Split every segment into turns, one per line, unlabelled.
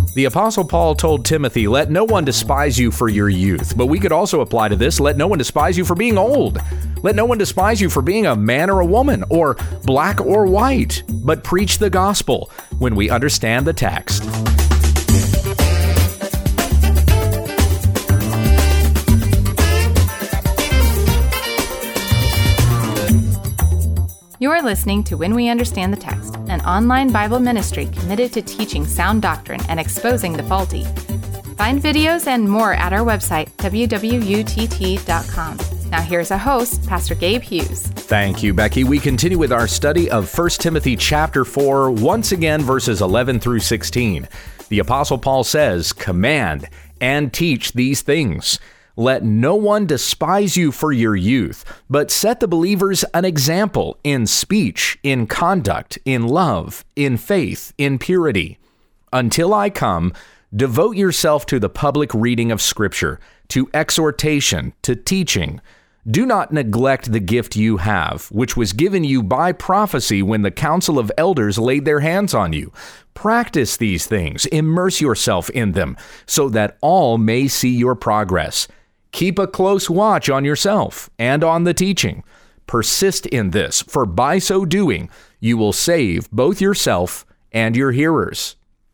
The Apostle Paul told Timothy, "Let no one despise you for your youth." But we could also apply to this, "Let no one despise you for being old. Let no one despise you for being a man or a woman, or black or white, but preach the gospel," when we understand the text.
You're listening to When We Understand the Text, an online Bible ministry committed to teaching sound doctrine and exposing the faulty. Find videos and more at our website, www.utt.com. Now here's our host, Pastor Gabe Hughes.
Thank you, Becky. We continue with our study of 1 Timothy chapter 4, once again, verses 11 through 16. The Apostle Paul says, "Command and teach these things. Let no one despise you for your youth, but set the believers an example in speech, in conduct, in love, in faith, in purity. Until I come, devote yourself to the public reading of Scripture, to exhortation, to teaching. Do not neglect the gift you have, which was given you by prophecy when the council of elders laid their hands on you. Practice these things, immerse yourself in them, so that all may see your progress. Keep a close watch on yourself and on the teaching. Persist in this, for by so doing, you will save both yourself and your hearers."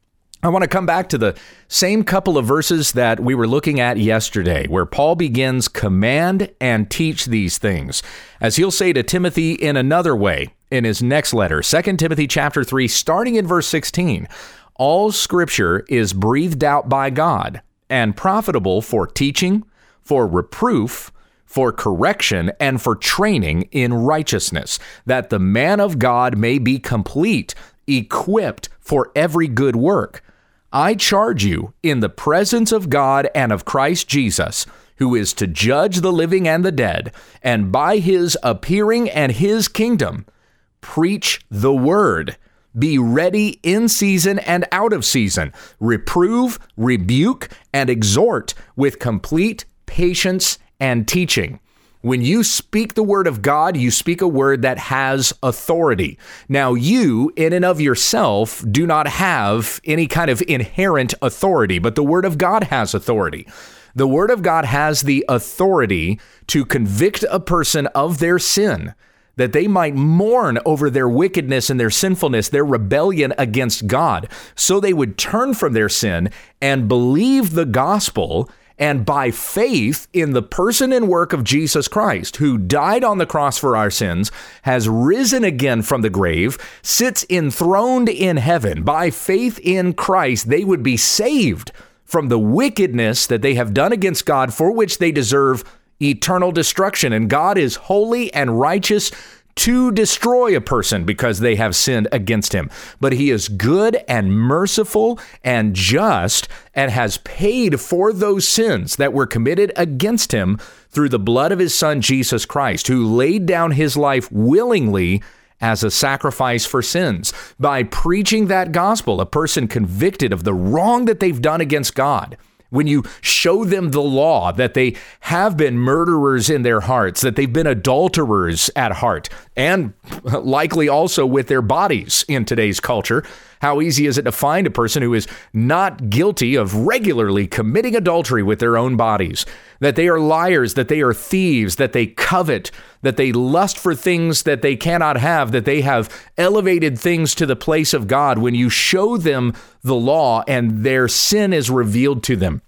I want to come back to the same couple of verses that we were looking at yesterday, where Paul begins, "Command and teach these things," as he'll say to Timothy in another way in his next letter, 2 Timothy chapter 3, starting in verse 16. "All Scripture is breathed out by God and profitable for teaching, for reproof, for correction, and for training in righteousness, that the man of God may be complete, equipped for every good work. I charge you in the presence of God and of Christ Jesus, who is to judge the living and the dead, and by his appearing and his kingdom, preach the word. Be ready in season and out of season. Reprove, rebuke, and exhort with complete patience and teaching." When you speak the word of God, you speak a word that has authority. Now, you, in and of yourself, do not have any kind of inherent authority, but the word of God has authority. The word of God has the authority to convict a person of their sin, that they might mourn over their wickedness and their sinfulness, their rebellion against God, so they would turn from their sin and believe the gospel, and by faith in the person and work of Jesus Christ, who died on the cross for our sins, has risen again from the grave, sits enthroned in heaven. By faith in Christ, they would be saved from the wickedness that they have done against God, for which they deserve eternal destruction. And God is holy and righteous to destroy a person because they have sinned against him. But he is good and merciful and just, and has paid for those sins that were committed against him through the blood of his son, Jesus Christ, who laid down his life willingly as a sacrifice for sins. By preaching that gospel, a person convicted of the wrong that they've done against God, when you show them the law, that they have been murderers in their hearts, that they've been adulterers at heart, and likely also with their bodies in today's culture, how easy is it to find a person who is not guilty of regularly committing adultery with their own bodies, that they are liars, that they are thieves, that they covet, that they lust for things that they cannot have, that they have elevated things to the place of God. When you show them the law and their sin is revealed to them,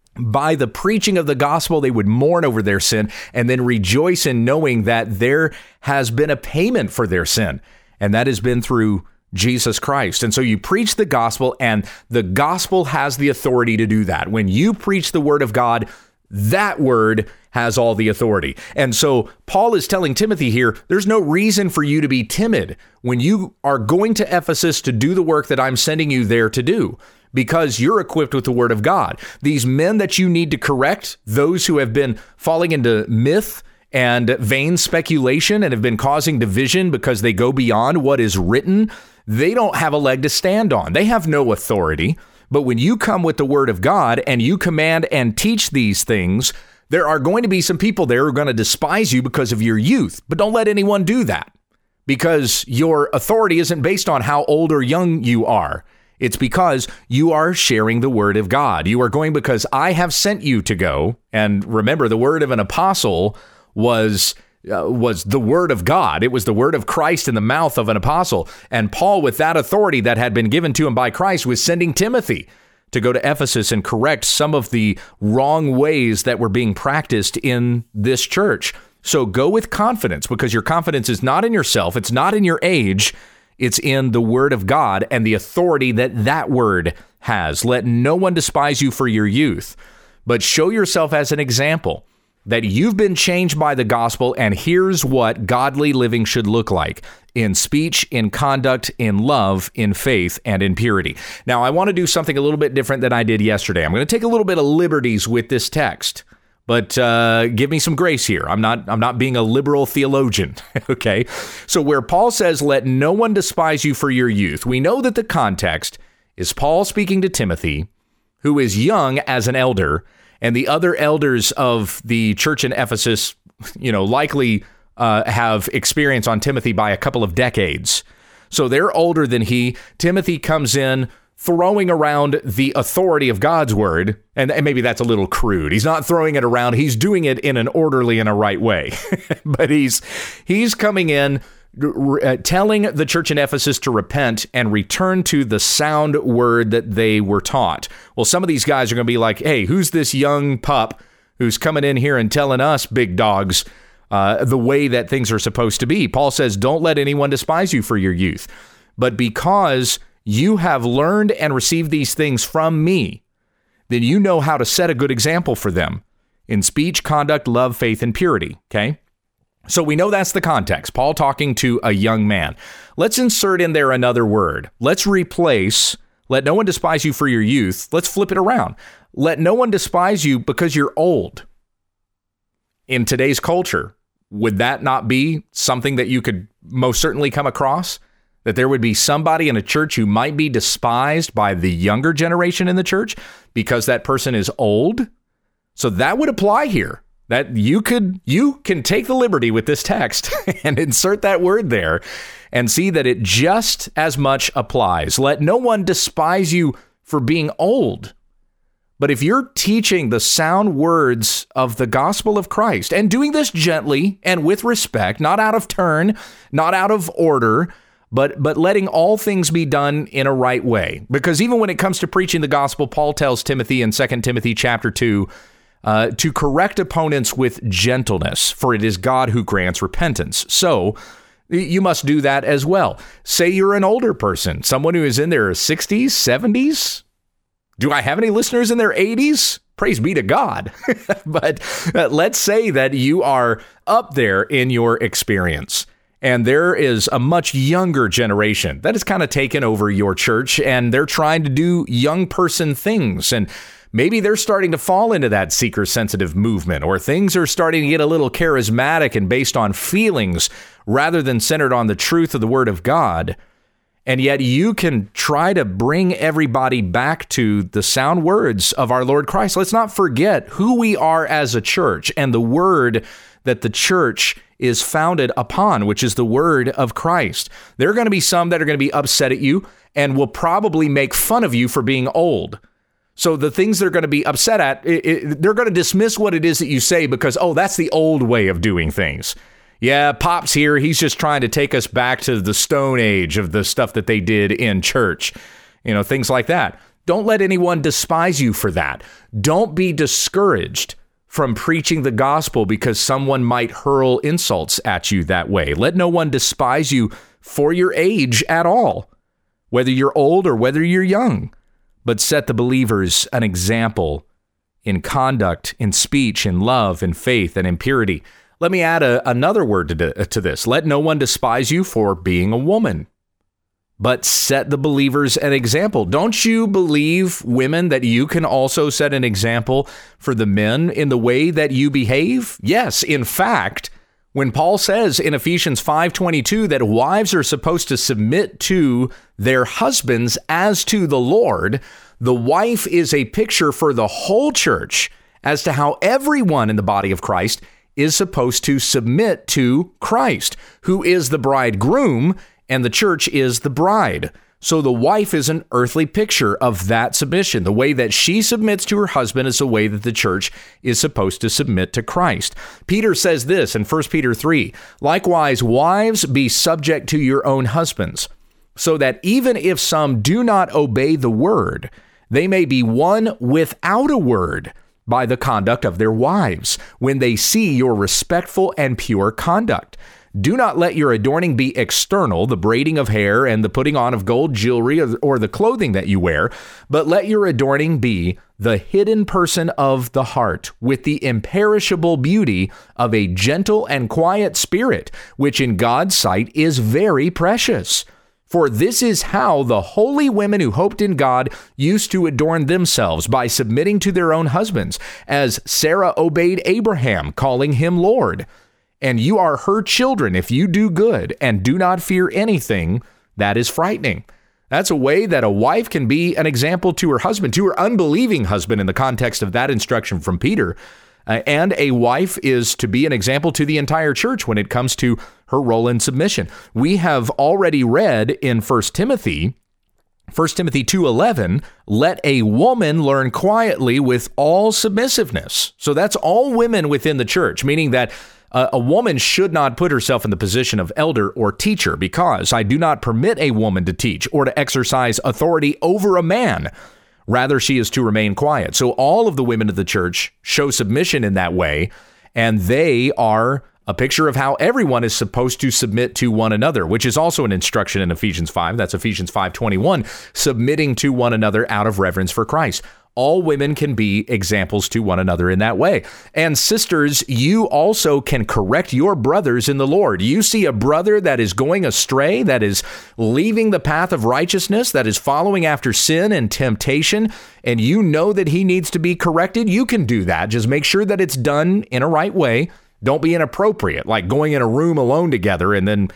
by the preaching of the gospel, they would mourn over their sin and then rejoice in knowing that there has been a payment for their sin, and that has been through Jesus Christ. And so you preach the gospel, and the gospel has the authority to do that. When you preach the word of God, that word has all the authority. And so Paul is telling Timothy here, there's no reason for you to be timid when you are going to Ephesus to do the work that I'm sending you there to do, because you're equipped with the word of God. These men that you need to correct, those who have been falling into myth and vain speculation and have been causing division because they go beyond what is written, they don't have a leg to stand on. They have no authority. But when you come with the word of God and you command and teach these things, there are going to be some people there who are going to despise you because of your youth. But don't let anyone do that, because your authority isn't based on how old or young you are. It's because you are sharing the word of God. You are going because I have sent you to go. And remember, the word of an apostle was the word of God. It was the word of Christ in the mouth of an apostle. And Paul, with that authority that had been given to him by Christ, was sending Timothy to go to Ephesus and correct some of the wrong ways that were being practiced in this church. So go with confidence, because your confidence is not in yourself. It's not in your age. It's in the word of God and the authority that that word has. Let no one despise you for your youth, but show yourself as an example that you've been changed by the gospel, and here's what godly living should look like: in speech, in conduct, in love, in faith, and in purity. Now, I want to do something a little bit different than I did yesterday. I'm going to take a little bit of liberties with this text, but give me some grace here. I'm not being a liberal theologian, okay? So where Paul says, let no one despise you for your youth, we know that the context is Paul speaking to Timothy, who is young as an elder, and the other elders of the church in Ephesus, likely have experience on Timothy by a couple of decades. So they're older than he. Timothy comes in throwing around the authority of God's word. And maybe that's a little crude. He's not throwing it around. He's doing it in an orderly and a right way. But he's coming in telling the church in Ephesus to repent and return to the sound word that they were taught. Well, some of these guys are going to be like, hey, who's this young pup who's coming in here and telling us big dogs the way that things are supposed to be? Paul says, don't let anyone despise you for your youth, but because you have learned and received these things from me, then you know how to set a good example for them in speech, conduct, love, faith, and purity. Okay? So we know that's the context. Paul talking to a young man. Let's insert in there another word. Let's replace, let no one despise you for your youth. Let's flip it around. Let no one despise you because you're old. In today's culture, would that not be something that you could most certainly come across? That there would be somebody in a church who might be despised by the younger generation in the church because that person is old? So that would apply here. That you can take the liberty with this text and insert that word there and see that it just as much applies. Let no one despise you for being old. But if you're teaching the sound words of the gospel of Christ and doing this gently and with respect, not out of turn, not out of order, but letting all things be done in a right way. Because even when it comes to preaching the gospel, Paul tells Timothy in 2 Timothy chapter 2, to correct opponents with gentleness, for it is God who grants repentance. So you must do that as well. Say you're an older person, someone who is in their 60s, 70s. Do I have any listeners in their 80s? Praise be to God. But let's say that you are up there in your experience, and there is a much younger generation that has kind of taken over your church, and they're trying to do young person things, and maybe they're starting to fall into that seeker-sensitive movement, or things are starting to get a little charismatic and based on feelings rather than centered on the truth of the Word of God. And yet you can try to bring everybody back to the sound words of our Lord Christ. Let's not forget who we are as a church and the word that the church is founded upon, which is the word of Christ. There are going to be some that are going to be upset at you and will probably make fun of you for being old. So the things they're going to be upset at, they're going to dismiss what it is that you say because, oh, that's the old way of doing things. Yeah, Pop's here. He's just trying to take us back to the Stone Age of the stuff that they did in church. Things like that. Don't let anyone despise you for that. Don't be discouraged from preaching the gospel because someone might hurl insults at you that way. Let no one despise you for your age at all, whether you're old or whether you're young. But set the believers an example in conduct, in speech, in love, in faith, and in purity. Let me add another word to this. Let no one despise you for being a woman, but set the believers an example. Don't you believe, women, that you can also set an example for the men in the way that you behave? Yes, in fact, when Paul says in Ephesians 5:22 that wives are supposed to submit to their husbands as to the Lord, the wife is a picture for the whole church as to how everyone in the body of Christ is supposed to submit to Christ, who is the bridegroom, and the church is the bride. So the wife is an earthly picture of that submission. The way that she submits to her husband is the way that the church is supposed to submit to Christ. Peter says this in 1 Peter 3, "Likewise, wives, be subject to your own husbands, so that even if some do not obey the word, they may be won without a word by the conduct of their wives, when they see your respectful and pure conduct. Do not let your adorning be external, the braiding of hair and the putting on of gold jewelry or the clothing that you wear, but let your adorning be the hidden person of the heart, with the imperishable beauty of a gentle and quiet spirit, which in God's sight is very precious. For this is how the holy women who hoped in God used to adorn themselves, by submitting to their own husbands, as Sarah obeyed Abraham, calling him Lord. And you are her children if you do good and do not fear anything that is frightening." That's a way that a wife can be an example to her husband, to her unbelieving husband in the context of that instruction from Peter. And a wife is to be an example to the entire church when it comes to her role in submission. We have already read in 1 Timothy 2:11, "Let a woman learn quietly with all submissiveness." So that's all women within the church, meaning that a woman should not put herself in the position of elder or teacher, because I do not permit a woman to teach or to exercise authority over a man. Rather, she is to remain quiet. So all of the women of the church show submission in that way, and they are a picture of how everyone is supposed to submit to one another, which is also an instruction in Ephesians 5. That's Ephesians 5:21, submitting to one another out of reverence for Christ. All women can be examples to one another in that way. And sisters, you also can correct your brothers in the Lord. You see a brother that is going astray, that is leaving the path of righteousness, that is following after sin and temptation, and you know that he needs to be corrected, you can do that. Just make sure that it's done in a right way. Don't be inappropriate, like going in a room alone together and then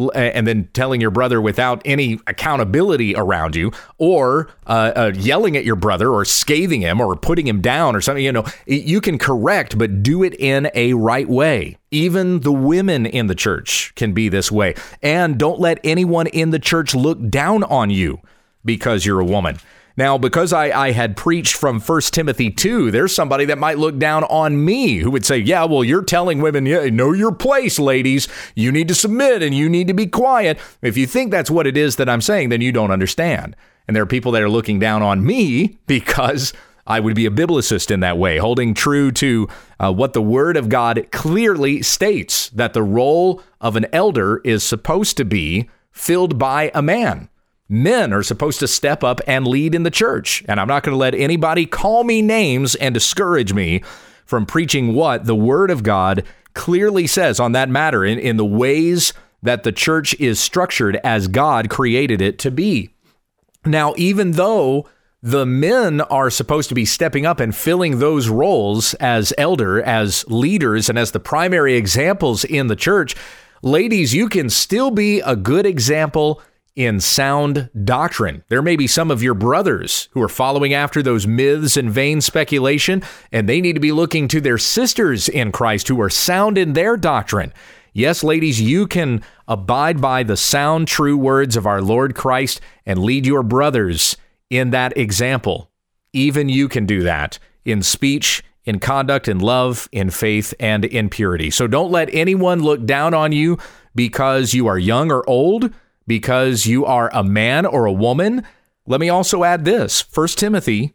telling your brother without any accountability around you, or yelling at your brother or scathing him or putting him down or something. You know, you can correct, but do it in a right way. Even the women in the church can be this way. And don't let anyone in the church look down on you because you're a woman. Now, because I had preached from 1 Timothy 2, there's somebody that might look down on me who would say, yeah, well, you're telling women, yeah, know your place, ladies. You need to submit and you need to be quiet. If you think that's what it is that I'm saying, then you don't understand. And there are people that are looking down on me because I would be a biblicist in that way, holding true to what the Word of God clearly states, that the role of an elder is supposed to be filled by a man. Men are supposed to step up and lead in the church. And I'm not going to let anybody call me names and discourage me from preaching what the Word of God clearly says on that matter in the ways that the church is structured as God created it to be. Now, even though the men are supposed to be stepping up and filling those roles as elder, as leaders, and as the primary examples in the church, ladies, you can still be a good example in sound doctrine. There may be some of your brothers who are following after those myths and vain speculation, and they need to be looking to their sisters in Christ who are sound in their doctrine. Yes, ladies, you can abide by the sound, true words of our Lord Christ and lead your brothers in that example. Even you can do that in speech, in conduct, in love, in faith, and in purity. So don't let anyone look down on you because you are young or old, because you are a man or a woman. Let me also add this, 1 Timothy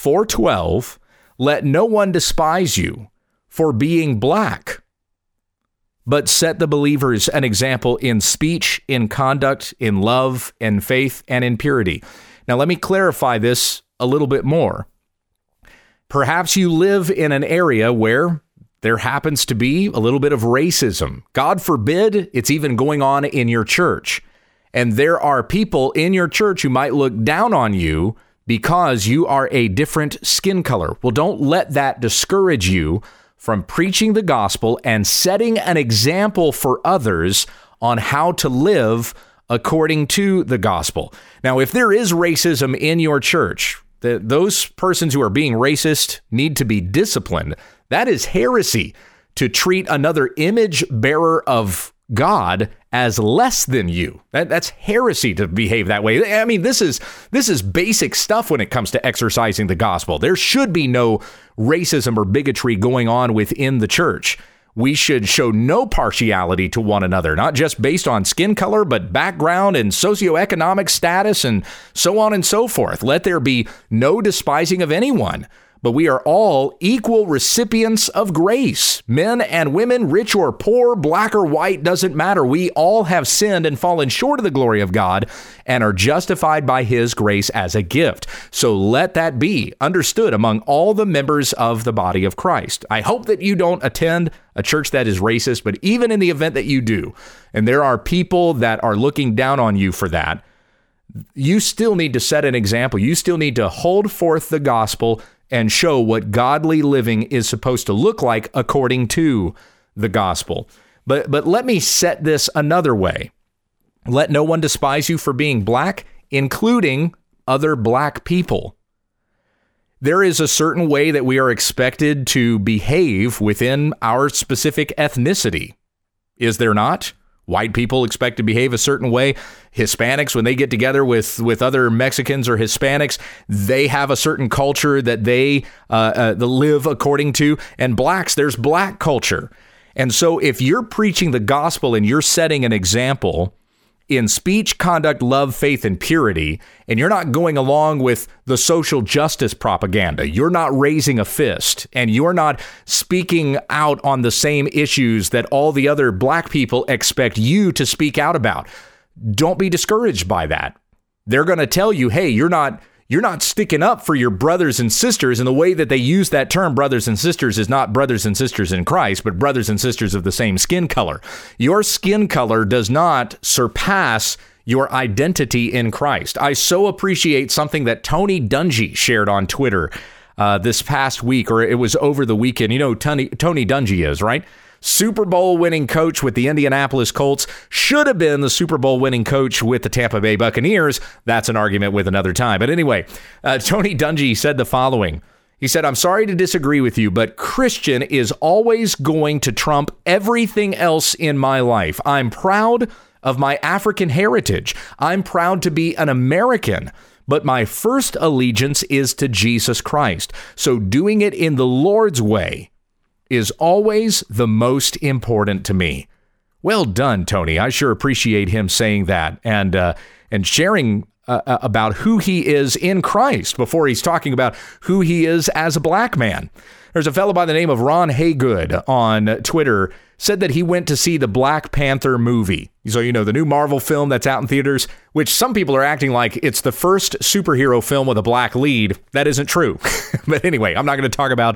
4:12, let no one despise you for being black, but set the believers an example in speech, in conduct, in love, in faith, and in purity. Now, let me clarify this a little bit more. Perhaps you live in an area where there happens to be a little bit of racism. God forbid it's even going on in your church. And there are people in your church who might look down on you because you are a different skin color. Well, don't let that discourage you from preaching the gospel and setting an example for others on how to live according to the gospel. Now, if there is racism in your church, those persons who are being racist need to be disciplined. That is heresy to treat another image bearer of God as less than you. That's heresy to behave that way. I mean, this is basic stuff when it comes to exercising the gospel. There should be no racism or bigotry going on within the church. We should show no partiality to one another, not just based on skin color, but background and socioeconomic status and so on and so forth. Let there be no despising of anyone. But we are all equal recipients of grace. Men and women, rich or poor, black or white, doesn't matter. We all have sinned and fallen short of the glory of God and are justified by his grace as a gift. So let that be understood among all the members of the body of Christ. I hope that you don't attend a church that is racist, but even in the event that you do, and there are people that are looking down on you for that, you still need to set an example. You still need to hold forth the gospel and show what godly living is supposed to look like according to the gospel. But let me set this another way. Let no one despise you for being black, including other black people. There is a certain way that we are expected to behave within our specific ethnicity. Is there not? White people expect to behave a certain way. Hispanics, when they get together with other Mexicans or Hispanics, they have a certain culture that they live according to. And blacks, there's black culture. And so if you're preaching the gospel and you're setting an example in speech, conduct, love, faith, and purity, and you're not going along with the social justice propaganda, you're not raising a fist, and you're not speaking out on the same issues that all the other black people expect you to speak out about, don't be discouraged by that. They're going to tell you, hey, you're not sticking up for your brothers and sisters. And the way that they use that term, brothers and sisters, is not brothers and sisters in Christ, but brothers and sisters of the same skin color. Your skin color does not surpass your identity in Christ. I so appreciate something that Tony Dungy shared on Twitter this past week, or it was over the weekend. You know who Tony Dungy is, right? Super Bowl winning coach with the Indianapolis Colts, should have been the Super Bowl winning coach with the Tampa Bay Buccaneers. That's an argument with another time. But anyway, Tony Dungy said the following. He said, "I'm sorry to disagree with you, but Christian is always going to trump everything else in my life. I'm proud of my African heritage. I'm proud to be an American. But my first allegiance is to Jesus Christ. So doing it in the Lord's way is always the most important to me." Well done, Tony. I sure appreciate him saying that and sharing about who he is in Christ before he's talking about who he is as a black man. There's a fellow by the name of Ron Haygood on Twitter said that he went to see the Black Panther movie. So, you know, the new Marvel film that's out in theaters, which some people are acting like it's the first superhero film with a black lead. That isn't true. But anyway, I'm not going to talk about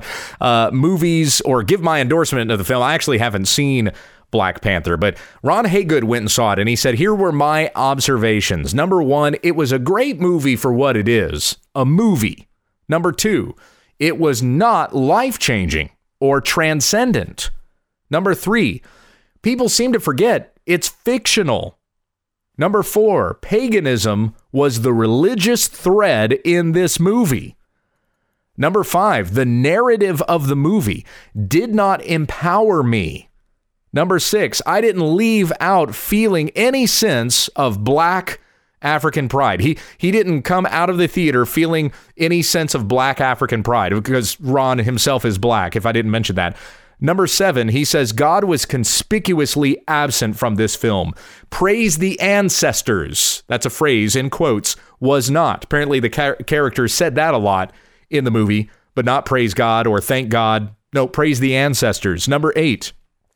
movies or give my endorsement of the film. I actually haven't seen Black Panther, but Ron Haygood went and saw it, and he said, here were my observations. Number one, it was a great movie for what it is, a movie. Number two, it was not life-changing or transcendent. Number three, people seem to forget it's fictional. Number four, paganism was the religious thread in this movie. Number five, the narrative of the movie did not empower me. Number six, I didn't leave out feeling any sense of black African pride. He didn't come out of the theater feeling any sense of black African pride because Ron himself is black, if I didn't mention that. Number seven, he says, God was conspicuously absent from this film. Praise the ancestors, that's a phrase in quotes, was not. Apparently the character said that a lot in the movie, but not praise God or thank God. No, praise the ancestors. Number eight,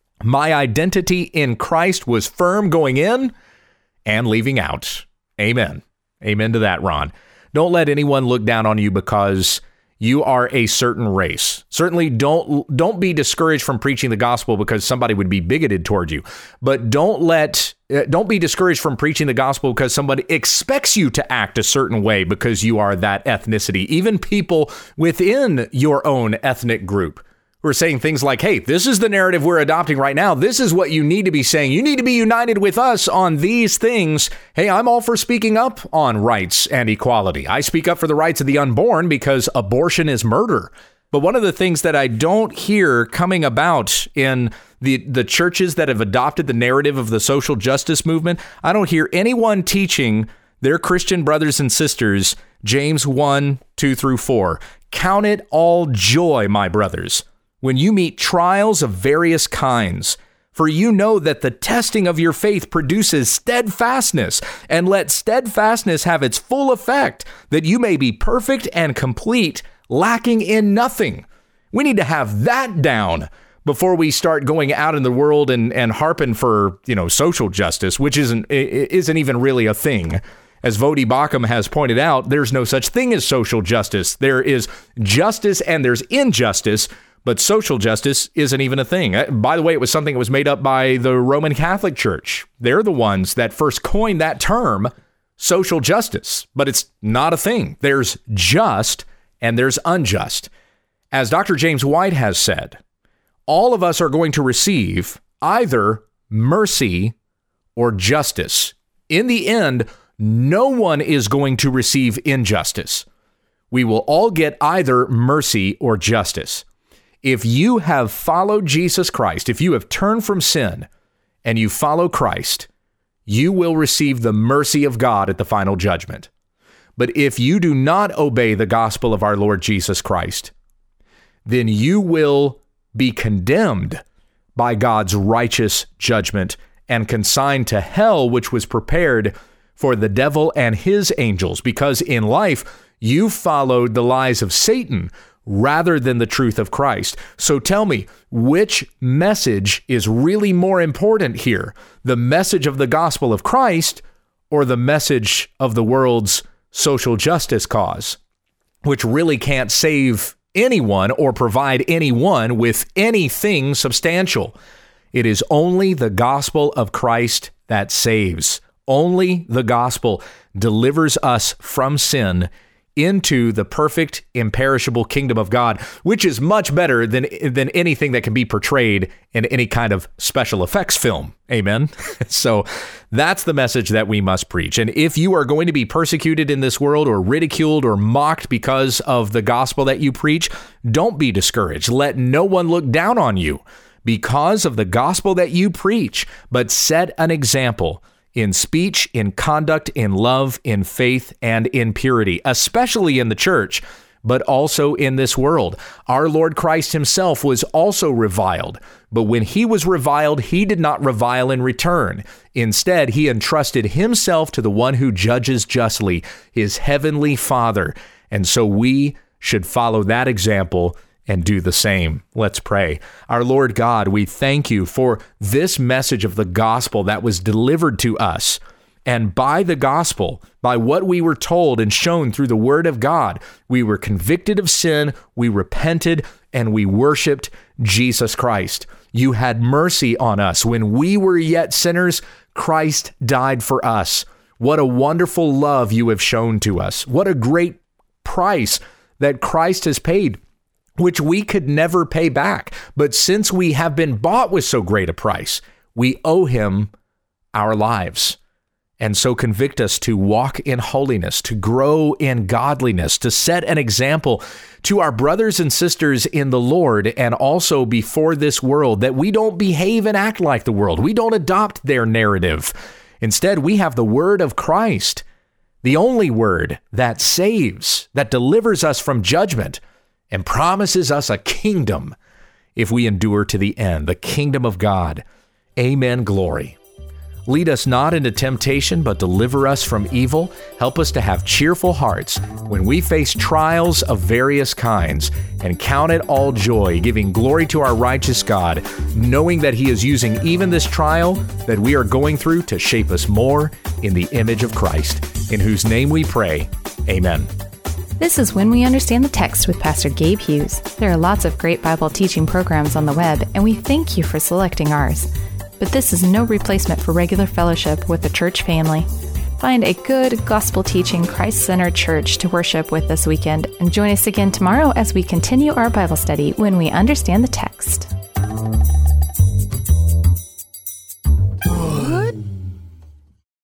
my identity in Christ was firm going in and leaving out. Amen. Amen to that, Ron. Don't let anyone look down on you because you are a certain race. Certainly don't be discouraged from preaching the gospel because somebody would be bigoted toward you. But don't be discouraged from preaching the gospel because somebody expects you to act a certain way because you are that ethnicity. Even people within your own ethnic group who are saying things like, hey, this is the narrative we're adopting right now. This is what you need to be saying. You need to be united with us on these things. Hey, I'm all for speaking up on rights and equality. I speak up for the rights of the unborn because abortion is murder. But one of the things that I don't hear coming about in the churches that have adopted the narrative of the social justice movement, I don't hear anyone teaching their Christian brothers and sisters James 1, 2 through 4. Count it all joy, my brothers, when you meet trials of various kinds. For you know that the testing of your faith produces steadfastness, and let steadfastness have its full effect, that you may be perfect and complete, lacking in nothing. We need to have that down before we start going out in the world and harping for, social justice, which isn't even really a thing. As Voddie Baucham has pointed out, there's no such thing as social justice. There is justice and there's injustice, but social justice isn't even a thing. By the way, it was something that was made up by the Roman Catholic Church. They're the ones that first coined that term, social justice, but it's not a thing. There's just and there's unjust. As Dr. James White has said, all of us are going to receive either mercy or justice. In the end, no one is going to receive injustice. We will all get either mercy or justice. If you have followed Jesus Christ, if you have turned from sin and you follow Christ, you will receive the mercy of God at the final judgment. But if you do not obey the gospel of our Lord Jesus Christ, then you will be condemned by God's righteous judgment and consigned to hell, which was prepared for the devil and his angels, because in life you followed the lies of Satan rather than the truth of Christ. So tell me, which message is really more important here? The message of the gospel of Christ or the message of the world's social justice cause, which really can't save anyone or provide anyone with anything substantial? It is only the gospel of Christ that saves. Only the gospel delivers us from sin into the perfect, imperishable kingdom of God, which is much better than anything that can be portrayed in any kind of special effects film. Amen. So that's the message that we must preach. And if you are going to be persecuted in this world or ridiculed or mocked because of the gospel that you preach, don't be discouraged. Let no one look down on you because of the gospel that you preach, but set an example in speech, in conduct, in love, in faith, and in purity, especially in the church, but also in this world. Our Lord Christ himself was also reviled, but when he was reviled, he did not revile in return. Instead, he entrusted himself to the one who judges justly, his heavenly Father. And so we should follow that example and do the same. Let's pray. Our Lord God, we thank you for this message of the gospel that was delivered to us. And by the gospel, by what we were told and shown through the word of God, we were convicted of sin, we repented, and we worshiped Jesus Christ. You had mercy on us. When we were yet sinners, Christ died for us. What a wonderful love you have shown to us. What a great price that Christ has paid, which we could never pay back. But since we have been bought with so great a price, we owe him our lives. And so convict us to walk in holiness, to grow in godliness, to set an example to our brothers and sisters in the Lord and also before this world, that we don't behave and act like the world. We don't adopt their narrative. Instead, we have the word of Christ, the only word that saves, that delivers us from judgment, and promises us a kingdom if we endure to the end, the kingdom of God. Amen. Glory. Lead us not into temptation, but deliver us from evil. Help us to have cheerful hearts when we face trials of various kinds, and count it all joy, giving glory to our righteous God, knowing that he is using even this trial that we are going through to shape us more in the image of Christ, in whose name we pray. Amen.
This is When We Understand the Text with Pastor Gabe Hughes. There are lots of great Bible teaching programs on the web, and we thank you for selecting ours. But this is no replacement for regular fellowship with the church family. Find a good, gospel-teaching, Christ-centered church to worship with this weekend, and join us again tomorrow as we continue our Bible study when we understand the text.